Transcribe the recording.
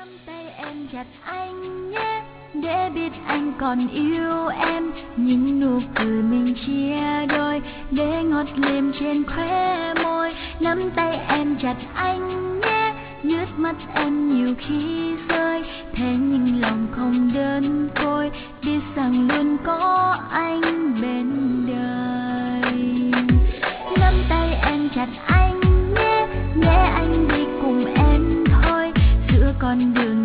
tay em chặt anh nhé, để biết anh còn yêu em. Những nụ cười mình chia đôi, để ngọt liềm trên khóe môi. Nắm tay em chặt anh nhé, nước mắt em nhiều khi rơi. Thế nhưng lòng không đơn côi, biết rằng luôn có anh bên đời. Nắm tay em chặt anh nhé, nhé anh đi cùng em thôi, giữa con đường